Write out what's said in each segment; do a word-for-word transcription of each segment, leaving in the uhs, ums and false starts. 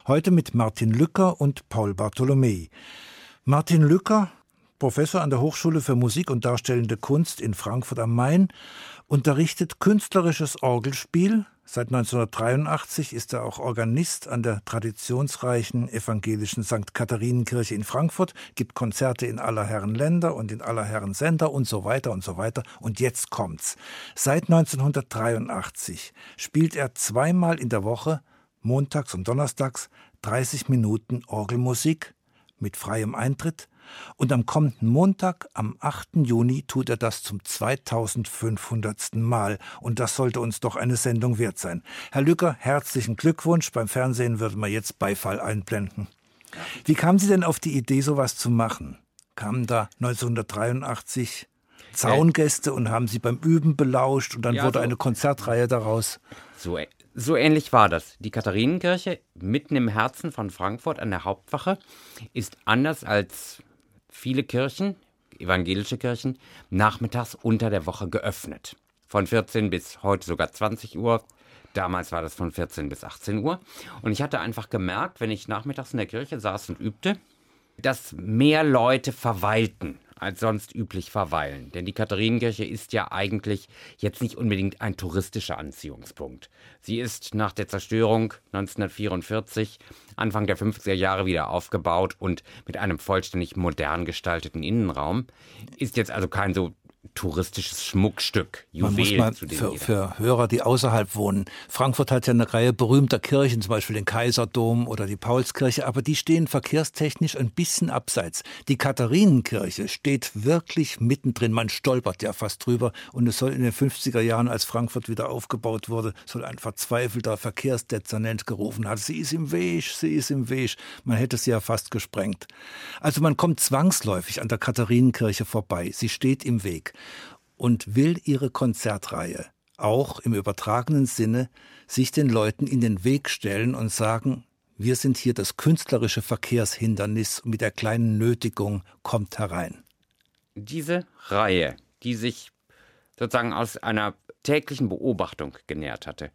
Heute mit Martin Lücker und Paul Bartholomei. Martin Lücker, Professor an der Hochschule für Musik und Darstellende Kunst in Frankfurt am Main, unterrichtet künstlerisches Orgelspiel. Seit neunzehnhundertdreiundachtzig ist er auch Organist an der traditionsreichen evangelischen Sankt Katharinenkirche in Frankfurt, gibt Konzerte in aller Herren Länder und in aller Herren Sender und so weiter und so weiter. Und jetzt kommt's. Seit neunzehnhundertdreiundachtzig spielt er zweimal in der Woche, montags und donnerstags, dreißig Minuten Orgelmusik mit freiem Eintritt. Und am kommenden Montag, am achten Juni, tut er das zum zweitausendfünfhundertsten Mal. Und das sollte uns doch eine Sendung wert sein. Herr Lücker, herzlichen Glückwunsch. Beim Fernsehen würde man jetzt Beifall einblenden. Wie kamen Sie denn auf die Idee, sowas zu machen? Kamen da neunzehnhundertdreiundachtzig Zaungäste und haben Sie beim Üben belauscht und dann ja, wurde so eine Konzertreihe daraus? So, so ähnlich war das. Die Katharinenkirche, mitten im Herzen von Frankfurt an der Hauptwache, ist anders als viele Kirchen, evangelische Kirchen, nachmittags unter der Woche geöffnet. Von vierzehn bis heute sogar zwanzig Uhr. Damals war das von vierzehn bis achtzehn Uhr. Und ich hatte einfach gemerkt, wenn ich nachmittags in der Kirche saß und übte, dass mehr Leute verweilten, als sonst üblich verweilen. Denn die Katharinenkirche ist ja eigentlich jetzt nicht unbedingt ein touristischer Anziehungspunkt. Sie ist nach der Zerstörung neunzehnhundertvierundvierzig, Anfang der fünfziger Jahre wieder aufgebaut und mit einem vollständig modern gestalteten Innenraum. Ist jetzt also kein so touristisches Schmuckstück, Juwel. Man muss mal zu dem für, für Hörer, die außerhalb wohnen. Frankfurt hat ja eine Reihe berühmter Kirchen, zum Beispiel den Kaiserdom oder die Paulskirche, aber die stehen verkehrstechnisch ein bisschen abseits. Die Katharinenkirche steht wirklich mittendrin. Man stolpert ja fast drüber. Und es soll in den fünfziger Jahren, als Frankfurt wieder aufgebaut wurde, soll ein verzweifelter Verkehrsdezernent gerufen haben. Sie ist im Weg, sie ist im Weg. Man hätte sie ja fast gesprengt. Also man kommt zwangsläufig an der Katharinenkirche vorbei. Sie steht im Weg und will ihre Konzertreihe auch im übertragenen Sinne sich den Leuten in den Weg stellen und sagen, wir sind hier das künstlerische Verkehrshindernis und mit der kleinen Nötigung kommt herein. Diese Reihe, die sich sozusagen aus einer täglichen Beobachtung genährt hatte,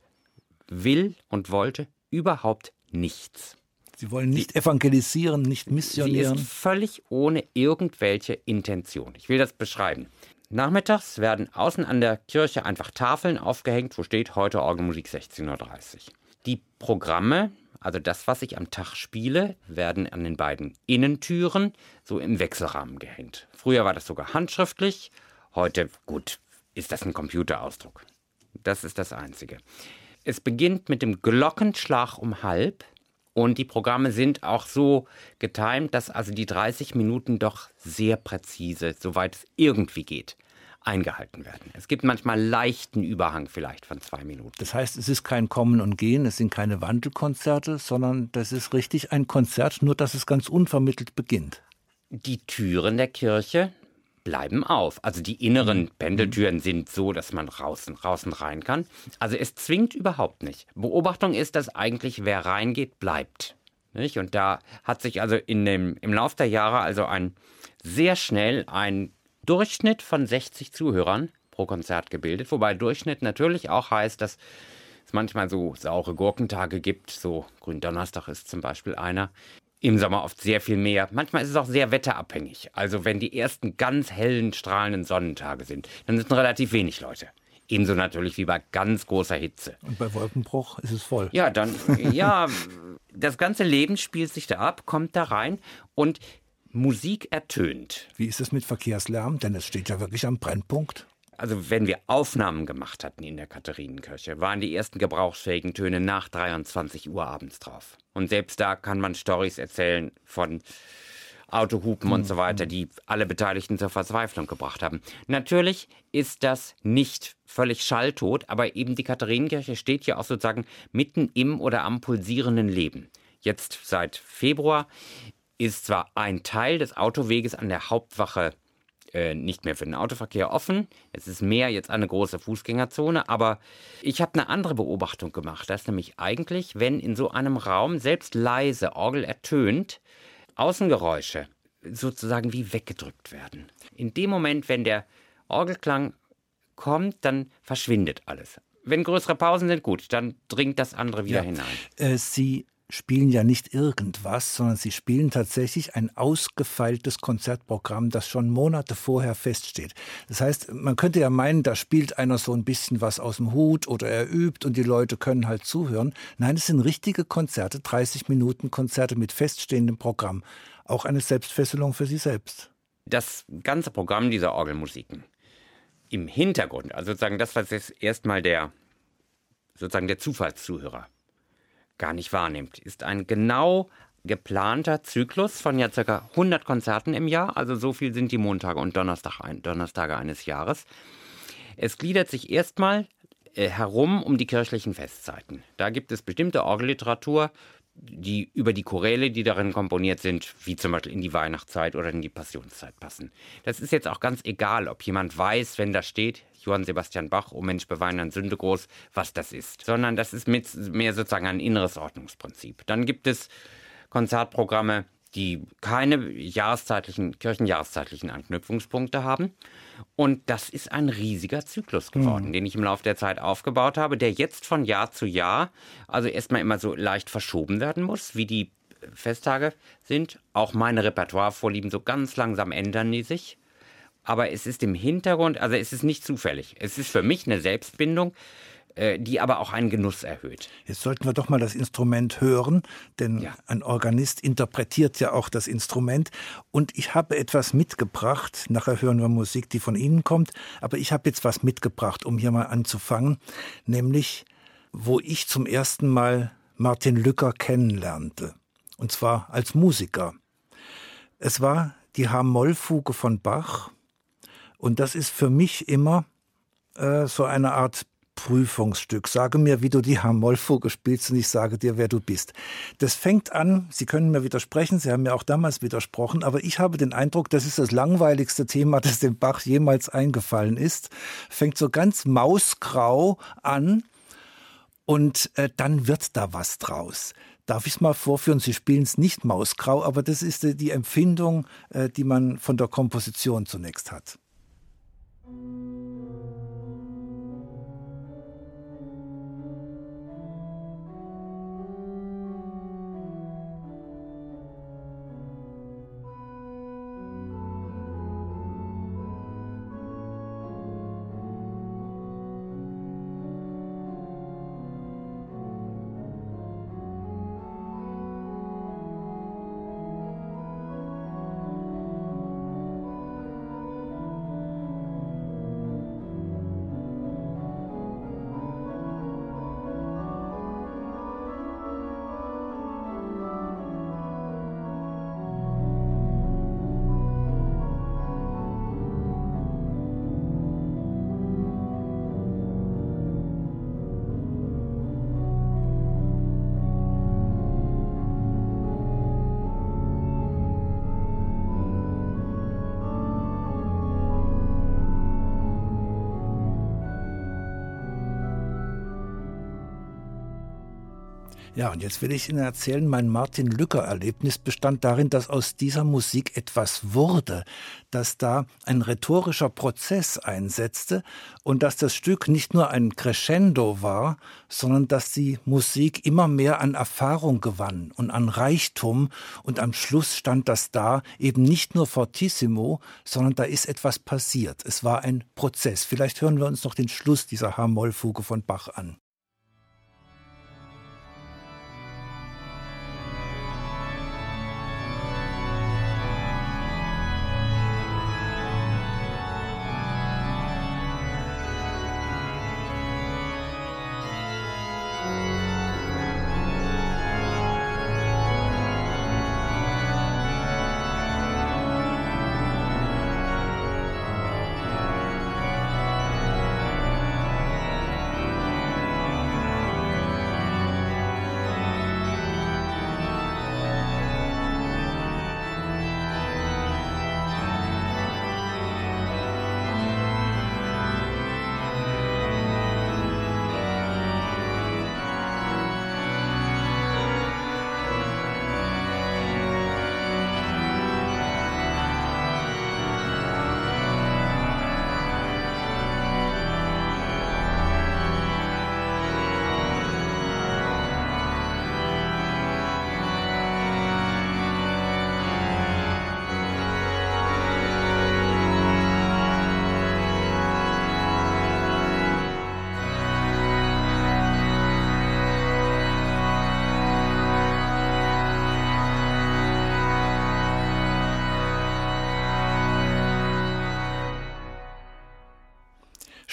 will und wollte überhaupt nichts. Sie wollen nicht evangelisieren, nicht missionieren. Sie ist völlig ohne irgendwelche Intention. Ich will das beschreiben. Nachmittags werden außen an der Kirche einfach Tafeln aufgehängt, wo steht heute Orgelmusik sechzehn Uhr dreißig. Die Programme, also das, was ich am Tag spiele, werden an den beiden Innentüren so im Wechselrahmen gehängt. Früher war das sogar handschriftlich, heute, gut, ist das ein Computerausdruck. Das ist das Einzige. Es beginnt mit dem Glockenschlag um halb. Und die Programme sind auch so getimt, dass also die dreißig Minuten doch sehr präzise, soweit es irgendwie geht, eingehalten werden. Es gibt manchmal leichten Überhang vielleicht von zwei Minuten. Das heißt, es ist kein Kommen und Gehen, es sind keine Wandelkonzerte, sondern das ist richtig ein Konzert, nur dass es ganz unvermittelt beginnt. Die Türen der Kirche bleiben auf. Also die inneren Pendeltüren sind so, dass man draußen, draußen rein kann. Also es zwingt überhaupt nicht. Beobachtung ist, dass eigentlich wer reingeht, bleibt. Nicht? Und da hat sich also in dem, im Lauf der Jahre also ein sehr schnell ein Durchschnitt von sechzig Zuhörern pro Konzert gebildet. Wobei Durchschnitt natürlich auch heißt, dass es manchmal so saure Gurkentage gibt. So Gründonnerstag ist zum Beispiel einer. Im Sommer oft sehr viel mehr. Manchmal ist es auch sehr wetterabhängig. Also wenn die ersten ganz hellen, strahlenden Sonnentage sind, dann sind relativ wenig Leute. Ebenso natürlich wie bei ganz großer Hitze. Und bei Wolkenbruch ist es voll. Ja, dann, ja, das ganze Leben spielt sich da ab, kommt da rein und Musik ertönt. Wie ist es mit Verkehrslärm? Denn es steht ja wirklich am Brennpunkt. Also wenn wir Aufnahmen gemacht hatten in der Katharinenkirche, waren die ersten gebrauchsfähigen Töne nach dreiundzwanzig Uhr abends drauf. Und selbst da kann man Storys erzählen von Autohupen mhm. und so weiter, die alle Beteiligten zur Verzweiflung gebracht haben. Natürlich ist das nicht völlig schalltot, aber eben die Katharinenkirche steht ja auch sozusagen mitten im oder am pulsierenden Leben. Jetzt seit Februar ist zwar ein Teil des Autoweges an der Hauptwache nicht mehr für den Autoverkehr offen. Es ist mehr jetzt eine große Fußgängerzone, aber ich habe eine andere Beobachtung gemacht, dass nämlich eigentlich, wenn in so einem Raum selbst leise Orgel ertönt, Außengeräusche sozusagen wie weggedrückt werden. In dem Moment, wenn der Orgelklang kommt, dann verschwindet alles. Wenn größere Pausen sind, gut, dann dringt das andere wieder ja. hinein. Äh, Sie spielen ja nicht irgendwas, sondern sie spielen tatsächlich ein ausgefeiltes Konzertprogramm, das schon Monate vorher feststeht. Das heißt, man könnte ja meinen, da spielt einer so ein bisschen was aus dem Hut oder er übt und die Leute können halt zuhören. Nein, es sind richtige Konzerte, dreißig Minuten Konzerte mit feststehendem Programm. Auch eine Selbstfesselung für Sie selbst. Das ganze Programm dieser Orgelmusiken im Hintergrund, also sozusagen das, was jetzt erstmal der, sozusagen der Zufallszuhörer gar nicht wahrnimmt, ist ein genau geplanter Zyklus von ja ca. hundert Konzerten im Jahr, also so viel sind die Montage und Donnerstag ein, Donnerstage eines Jahres. Es gliedert sich erstmal äh, herum um die kirchlichen Festzeiten. Da gibt es bestimmte Orgelliteratur, die über die Choräle, die darin komponiert sind, wie zum Beispiel in die Weihnachtszeit oder in die Passionszeit passen. Das ist jetzt auch ganz egal, ob jemand weiß, wenn da steht, Johann Sebastian Bach, O Mensch, beweine an Sünde groß, was das ist. Sondern das ist mit, mehr sozusagen ein inneres Ordnungsprinzip. Dann gibt es Konzertprogramme, die keine jahreszeitlichen, kirchenjahreszeitlichen Anknüpfungspunkte haben. Und das ist ein riesiger Zyklus geworden, mhm. den ich im Laufe der Zeit aufgebaut habe, der jetzt von Jahr zu Jahr, also erstmal immer so leicht verschoben werden muss, wie die Festtage sind. Auch meine Repertoirevorlieben so ganz langsam ändern die sich. Aber es ist im Hintergrund, also es ist nicht zufällig. Es ist für mich eine Selbstbindung, die aber auch einen Genuss erhöht. Jetzt sollten wir doch mal das Instrument hören, denn ja. ein Organist interpretiert ja auch das Instrument. Und ich habe etwas mitgebracht, nachher hören wir Musik, die von Ihnen kommt, aber ich habe jetzt was mitgebracht, um hier mal anzufangen, nämlich, wo ich zum ersten Mal Martin Lücker kennenlernte, und zwar als Musiker. Es war die H-Moll-Fuge von Bach und das ist für mich immer äh, so eine Art Prüfungsstück. Sage mir, wie du die H-Moll-Fuge spielst und ich sage dir, wer du bist. Das fängt an, Sie können mir widersprechen, Sie haben mir auch damals widersprochen, aber ich habe den Eindruck, das ist das langweiligste Thema, das dem Bach jemals eingefallen ist. Fängt so ganz mausgrau an und äh, dann wird da was draus. Darf ich es mal vorführen? Sie spielen es nicht mausgrau, aber das ist äh, die Empfindung, äh, die man von der Komposition zunächst hat. Ja, und jetzt will ich Ihnen erzählen, mein Martin-Lücker-Erlebnis bestand darin, dass aus dieser Musik etwas wurde, dass da ein rhetorischer Prozess einsetzte und dass das Stück nicht nur ein Crescendo war, sondern dass die Musik immer mehr an Erfahrung gewann und an Reichtum und am Schluss stand das da eben nicht nur fortissimo, sondern da ist etwas passiert. Es war ein Prozess. Vielleicht hören wir uns noch den Schluss dieser H-Moll-Fuge von Bach an.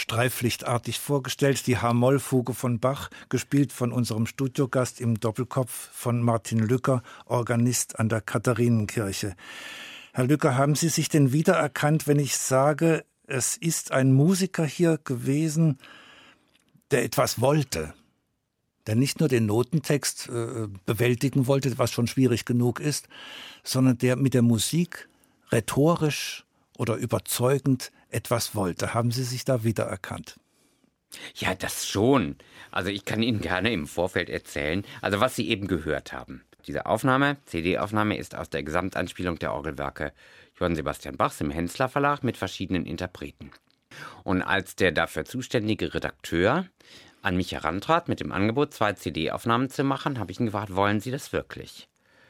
streiflichtartig vorgestellt. Die H-Moll-Fuge von Bach, gespielt von unserem Studiogast im Doppelkopf von Martin Lücker, Organist an der Katharinenkirche. Herr Lücker, haben Sie sich denn wiedererkannt, wenn ich sage, es ist ein Musiker hier gewesen, der etwas wollte? Der nicht nur den Notentext äh, bewältigen wollte, was schon schwierig genug ist, sondern der mit der Musik rhetorisch oder überzeugend etwas wollte. Haben Sie sich da wiedererkannt? Ja, das schon. Also ich kann Ihnen gerne im Vorfeld erzählen, also was Sie eben gehört haben. Diese Aufnahme, C D-Aufnahme, ist aus der Gesamtanspielung der Orgelwerke Johann Sebastian Bachs im Hensler Verlag mit verschiedenen Interpreten. Und als der dafür zuständige Redakteur an mich herantrat mit dem Angebot, zwei C D-Aufnahmen zu machen, habe ich ihn gefragt, wollen Sie das wirklich?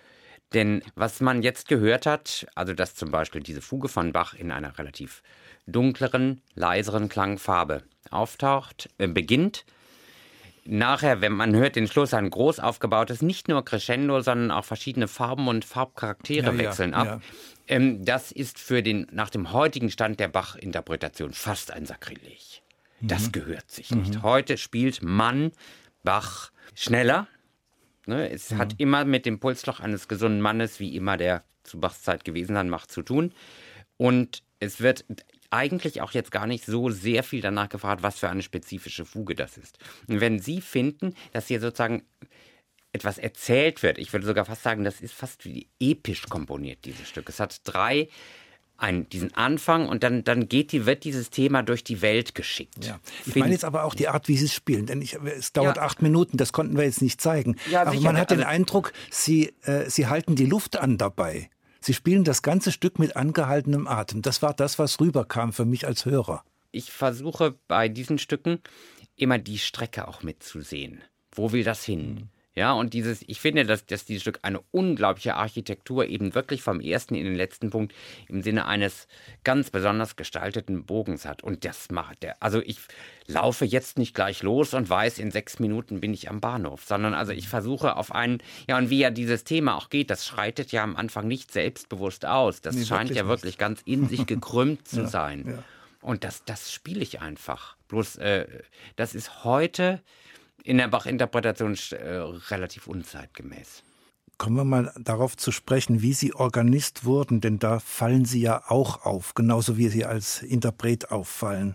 Denn was man jetzt gehört hat, also dass zum Beispiel diese Fuge von Bach in einer relativ dunkleren, leiseren Klangfarbe auftaucht, äh, beginnt, nachher, wenn man hört den Schluss, ein groß aufgebautes, nicht nur Crescendo, sondern auch verschiedene Farben und Farbcharaktere ja, wechseln ja, ab. Ja. Ähm, das ist für den, nach dem heutigen Stand der Bach-Interpretation fast ein Sakrileg. Mhm. Das gehört sich nicht. Mhm. Heute spielt man Bach schneller. Ne? Es mhm. hat immer mit dem Pulsloch eines gesunden Mannes, wie immer der zu Bachs Zeit gewesen sein macht, zu tun. Und es wird eigentlich auch jetzt gar nicht so sehr viel danach gefragt, was für eine spezifische Fuge das ist. Und wenn Sie finden, dass hier sozusagen etwas erzählt wird, ich würde sogar fast sagen, das ist fast wie episch komponiert, dieses Stück. Es hat drei, einen, diesen Anfang und dann, dann geht die, wird dieses Thema durch die Welt geschickt. Ja. Ich meine jetzt aber auch die Art, wie Sie es spielen, denn ich, es dauert ja. acht Minuten, das konnten wir jetzt nicht zeigen. Ja, aber sicher, man hat den also Eindruck, Sie, äh, Sie halten die Luft an dabei. Sie spielen das ganze Stück mit angehaltenem Atem. Das war das, was rüberkam für mich als Hörer. Ich versuche bei diesen Stücken immer die Strecke auch mitzusehen. Wo will das hin? Mhm. Ja, und dieses, ich finde, dass, dass dieses Stück eine unglaubliche Architektur eben wirklich vom ersten in den letzten Punkt im Sinne eines ganz besonders gestalteten Bogens hat. Und das macht der. Also ich laufe jetzt nicht gleich los und weiß, in sechs Minuten bin ich am Bahnhof, sondern also ich versuche auf einen, ja, und wie ja dieses Thema auch geht, das schreitet ja am Anfang nicht selbstbewusst aus. Das nee, scheint wirklich ja wirklich nicht. Ganz in sich gekrümmt zu ja, sein. Ja. Und das, das spiele ich einfach. Bloß, äh, das ist heute in der Bach-Interpretation äh, relativ unzeitgemäß. Kommen wir mal darauf zu sprechen, wie Sie Organist wurden, denn da fallen Sie ja auch auf, genauso wie Sie als Interpret auffallen.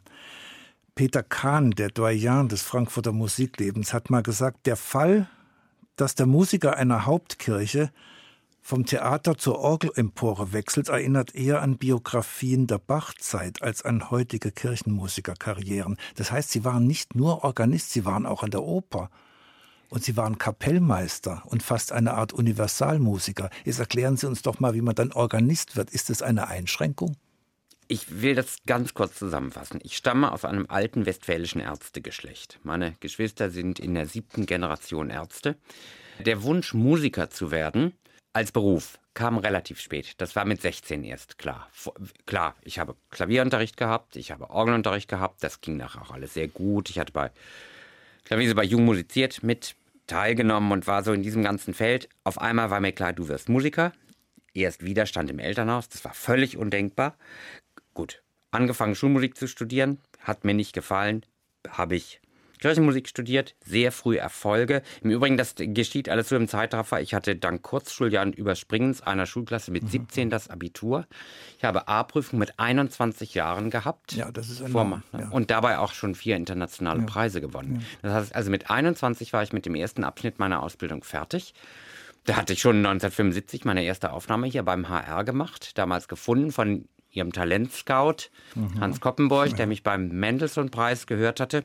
Peter Kahn, der Doyen des Frankfurter Musiklebens, hat mal gesagt, der Fall, dass der Musiker einer Hauptkirche vom Theater zur Orgelempore wechselt, erinnert eher an Biografien der Bachzeit als an heutige Kirchenmusikerkarrieren. Das heißt, Sie waren nicht nur Organist, Sie waren auch an der Oper. Und Sie waren Kapellmeister und fast eine Art Universalmusiker. Jetzt erklären Sie uns doch mal, wie man dann Organist wird. Ist das eine Einschränkung? Ich will das ganz kurz zusammenfassen. Ich stamme aus einem alten westfälischen Ärztegeschlecht. Meine Geschwister sind in der siebten Generation Ärzte. Der Wunsch, Musiker zu werden, als Beruf kam relativ spät. Das war mit sechzehn erst klar. Klar, ich habe Klavierunterricht gehabt, ich habe Orgelunterricht gehabt, das ging nachher auch alles sehr gut. Ich hatte bei Klavierse bei Jung musiziert mit teilgenommen und war so in diesem ganzen Feld. Auf einmal war mir klar, du wirst Musiker. Erst Widerstand im Elternhaus, das war völlig undenkbar. Gut, angefangen Schulmusik zu studieren, hat mir nicht gefallen, habe ich Kirchenmusik studiert, sehr früh Erfolge. Im Übrigen, das geschieht alles so im Zeitraffer. Ich hatte dank Kurzschuljahren Überspringens einer Schulklasse mit siebzehn das Abitur. Ich habe A-Prüfung mit einundzwanzig Jahren gehabt. Ja, das ist enorm. Ja. Und dabei auch schon vier internationale ja. Preise gewonnen. Ja. Das heißt, also mit einundzwanzig war ich mit dem ersten Abschnitt meiner Ausbildung fertig. Da hatte ich schon neunzehnhundertfünfundsiebzig meine erste Aufnahme hier beim H R gemacht, damals gefunden von ihrem Talentscout, mhm. Hans Koppenborch, ja. der mich beim Mendelssohn-Preis gehört hatte.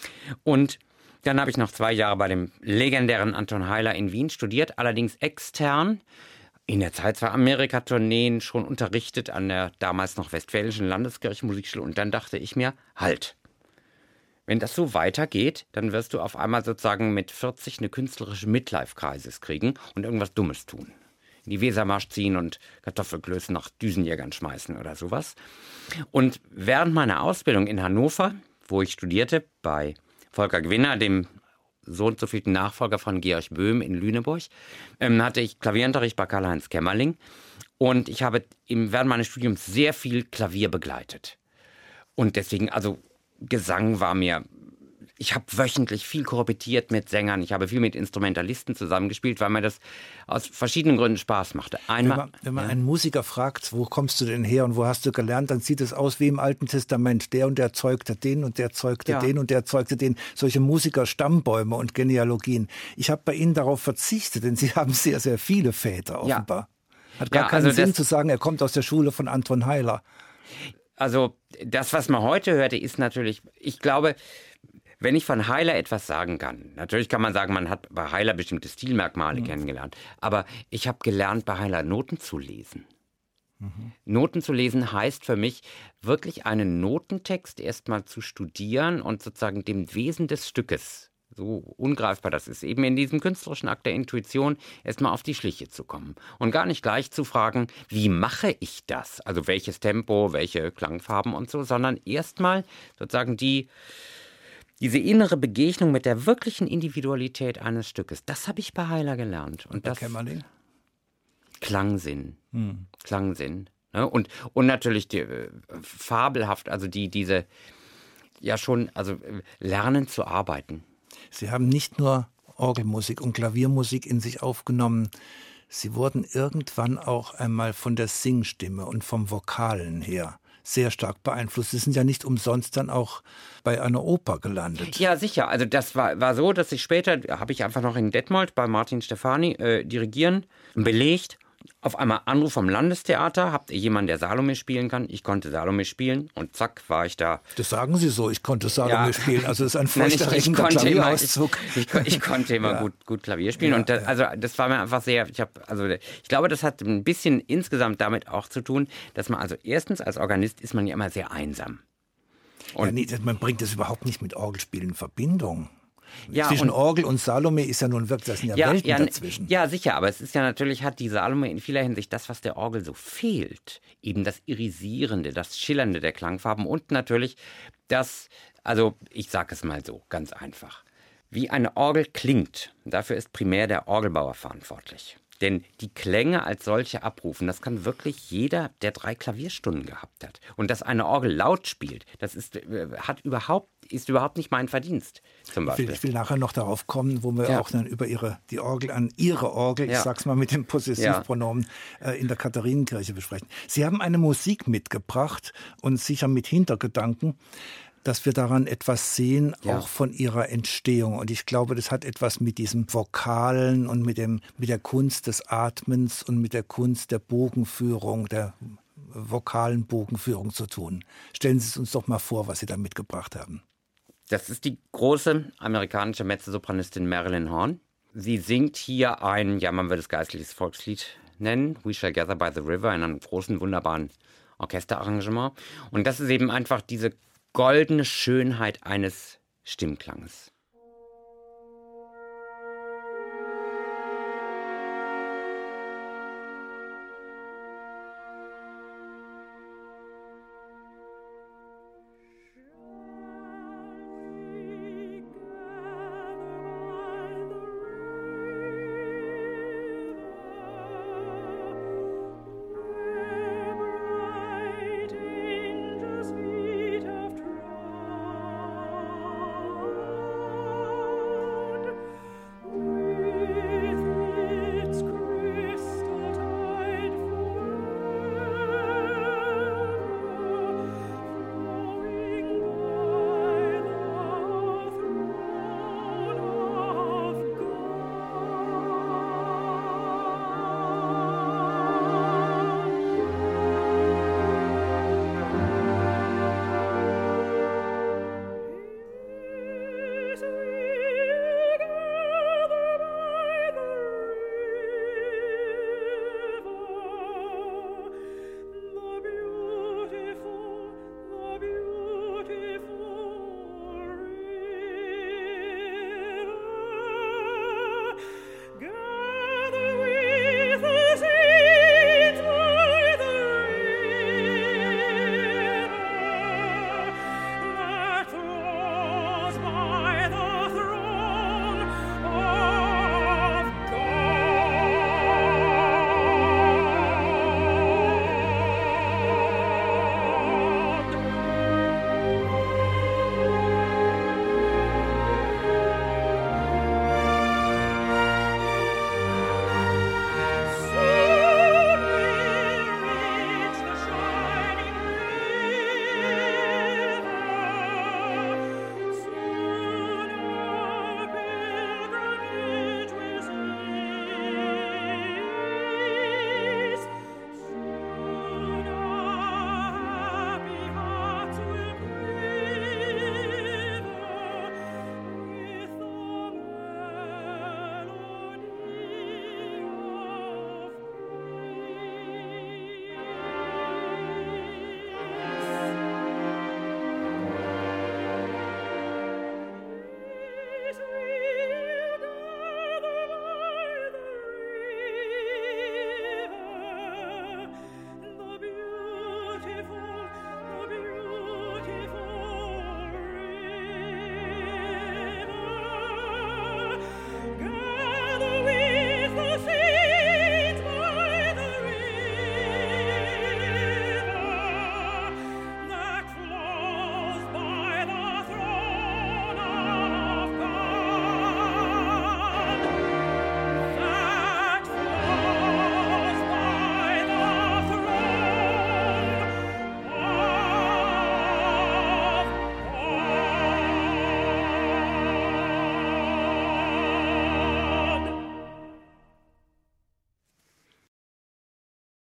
Und dann habe ich noch zwei Jahre bei dem legendären Anton Heiler in Wien studiert, allerdings extern. In der Zeit zwar Amerika-Tourneen, schon unterrichtet an der damals noch Westfälischen Landeskirchenmusikschule. Und dann dachte ich mir, halt, wenn das so weitergeht, dann wirst du auf einmal sozusagen mit vierzig eine künstlerische Midlife-Crisis kriegen und irgendwas Dummes tun. In die Wesermarsch ziehen und Kartoffelklöße nach Düsenjägern schmeißen oder sowas. Und während meiner Ausbildung in Hannover, wo ich studierte, bei Volker Gwinner, dem so und so vielten Nachfolger von Georg Böhm in Lüneburg, ähm, hatte ich Klavierunterricht bei Karl-Heinz Kämmerling. Und ich habe im, während meines Studiums sehr viel Klavier begleitet. Und deswegen, also Gesang war mir... Ich habe wöchentlich viel korrepetiert mit Sängern, ich habe viel mit Instrumentalisten zusammengespielt, weil mir das aus verschiedenen Gründen Spaß machte. Einmal, wenn man, wenn man ja. einen Musiker fragt, wo kommst du denn her und wo hast du gelernt, dann sieht es aus wie im Alten Testament. Der und der zeugte den und der zeugte Ja. den und der zeugte den. Solche Musiker-Stammbäume und Genealogien. Ich habe bei Ihnen darauf verzichtet, denn Sie haben sehr, sehr viele Väter offenbar. Ja. Hat gar ja, keinen also Sinn das, zu sagen, er kommt aus der Schule von Anton Heiler. Also das, was man heute hörte, ist natürlich, ich glaube... Wenn ich von Heiler etwas sagen kann, natürlich kann man sagen, man hat bei Heiler bestimmte Stilmerkmale mhm. kennengelernt, aber ich habe gelernt, bei Heiler Noten zu lesen. Mhm. Noten zu lesen heißt für mich, wirklich einen Notentext erstmal zu studieren und sozusagen dem Wesen des Stückes, so ungreifbar das ist, eben in diesem künstlerischen Akt der Intuition erstmal auf die Schliche zu kommen und gar nicht gleich zu fragen, wie mache ich das, also welches Tempo, welche Klangfarben und so, sondern erstmal sozusagen die Diese innere Begegnung mit der wirklichen Individualität eines Stückes, das habe ich bei Heiler gelernt. Und, und das Kämmerling? Klangsinn. Hm. Klangsinn. Ne? Und, und natürlich die, äh, fabelhaft, also die, diese, ja schon, also äh, lernen zu arbeiten. Sie haben nicht nur Orgelmusik und Klaviermusik in sich aufgenommen, Sie wurden irgendwann auch einmal von der Singstimme und vom Vokalen her sehr stark beeinflusst. Sie sind ja nicht umsonst dann auch bei einer Oper gelandet. Ja, sicher. Also das war, war so, dass ich später, habe ich einfach noch in Detmold bei Martin Stefani äh, dirigieren, belegt. Auf einmal Anruf vom Landestheater, habt ihr jemanden, der Salome spielen kann? Ich konnte Salome spielen und zack, war ich da. Das sagen Sie so, ich konnte Salome ja. spielen, also es ist ein furchterregender Klavierauszug. Ich, ich, ich konnte immer ja. gut, gut Klavier spielen ja, und das, also das war mir einfach sehr, ich habe, also ich glaube, das hat ein bisschen insgesamt damit auch zu tun, dass man also erstens als Organist ist man ja immer sehr einsam. Und ja, nee, man bringt das überhaupt nicht mit Orgelspielen in Verbindung. Ja, Zwischen und, Orgel und Salome ist ja nun wirklich, das sind ja, ja Welten ja, dazwischen. Ja, sicher, aber es ist ja natürlich, hat die Salome in vieler Hinsicht das, was der Orgel so fehlt. Eben das Irisierende, das Schillernde der Klangfarben und natürlich das, also ich sage es mal so, ganz einfach. Wie eine Orgel klingt, dafür ist primär der Orgelbauer verantwortlich. Denn die Klänge als solche abrufen, das kann wirklich jeder, der drei Klavierstunden gehabt hat. Und dass eine Orgel laut spielt, das ist, hat überhaupt, ist überhaupt nicht mein Verdienst. Zum Beispiel. Ich, will, ich will nachher noch darauf kommen, wo wir ja. auch dann über ihre, die Orgel an Ihre Orgel, ja. ich sag's mal mit dem Possessivpronomen, ja. äh, in der Katharinenkirche besprechen. Sie haben eine Musik mitgebracht und sicher mit Hintergedanken, dass wir daran etwas sehen, ja. auch von ihrer Entstehung. Und ich glaube, das hat etwas mit diesem Vokalen und mit, dem, mit der Kunst des Atmens und mit der Kunst der Bogenführung, der vokalen Bogenführung zu tun. Stellen Sie es uns doch mal vor, was Sie da mitgebracht haben. Das ist die große amerikanische Mezzosopranistin Marilyn Horne. Sie singt hier ein, ja, man würde es geistliches Volkslied nennen, We Shall Gather by the River, in einem großen, wunderbaren Orchesterarrangement. Und das ist eben einfach diese goldene Schönheit eines Stimmklanges.